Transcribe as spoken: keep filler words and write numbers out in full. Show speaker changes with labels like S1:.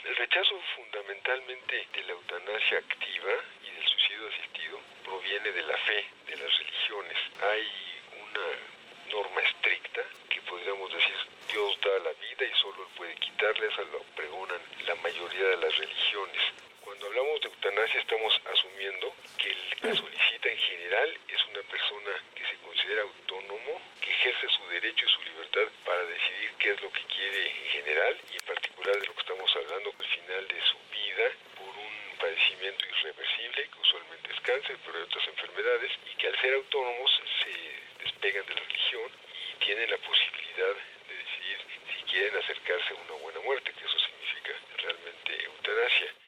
S1: El rechazo fundamentalmente de la eutanasia activa y del suicidio asistido proviene de la fe, de las religiones. Hay una norma estricta que podríamos decir Dios da la vida y solo Él puede quitarla, esa lo pregonan la mayoría de las religiones. Cuando hablamos de eutanasia estamos asumiendo que el que solicita en general es una persona que se considera autónomo, que ejerce su derecho y su libertad para decidir qué es lo que quiere en general y en particular de lo que estamos hablando al final de su vida por un padecimiento irreversible que usualmente es cáncer, pero hay otras enfermedades, y que al ser autónomos se despegan de la religión y tienen la posibilidad de decidir si quieren acercarse a una buena muerte, que eso significa realmente eutanasia.